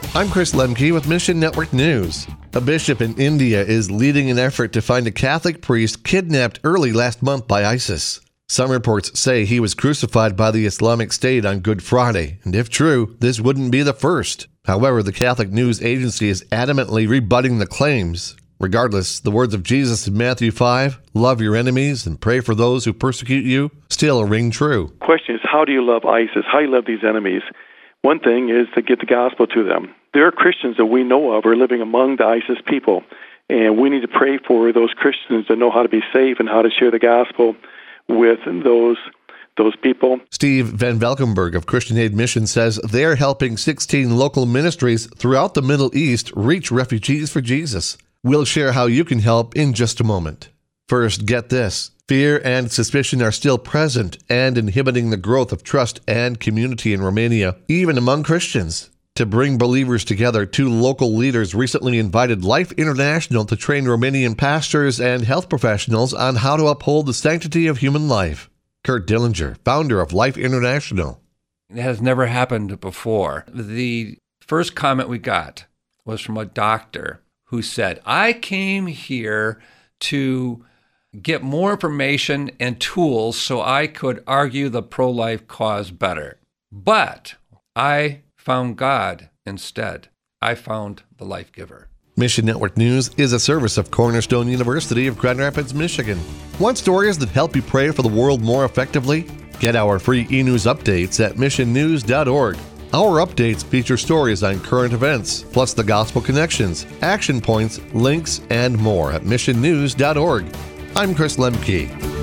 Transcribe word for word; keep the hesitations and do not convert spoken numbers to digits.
I'm Chris Lemke with Mission Network News. A bishop in India is leading an effort to find a Catholic priest kidnapped early last month by ISIS. Some reports say he was crucified by the Islamic State on Good Friday, and if true, this wouldn't be the first. However, the Catholic News Agency is adamantly rebutting the claims. Regardless, the words of Jesus in Matthew five, love your enemies and pray for those who persecute you, still ring true. The question is, how do you love ISIS? How do you love these enemies? One thing is to get the gospel to them. There are Christians that we know of who are living among the ISIS people, and we need to pray for those Christians that know how to be safe and how to share the gospel with those those people. Steve Van Valkenburg of Christian Aid Mission says they're helping sixteen local ministries throughout the Middle East reach refugees for Jesus. We'll share how you can help in just a moment. First, get this. Fear and suspicion are still present and inhibiting the growth of trust and community in Romania, even among Christians. To bring believers together, two local leaders recently invited Life International to train Romanian pastors and health professionals on how to uphold the sanctity of human life. Kurt Dillinger, founder of Life International. It has never happened before. The first comment we got was from a doctor who said, I came here to get more information and tools so I could argue the pro-life cause better. But I found God instead. I found the life giver. Mission Network News is a service of Cornerstone University of Grand Rapids, Michigan. Want stories that help you pray for the world more effectively? Get our free e-news updates at mission news dot org. Our updates feature stories on current events, plus the gospel connections, action points, links, and more at mission news dot org. I'm Chris Lemke.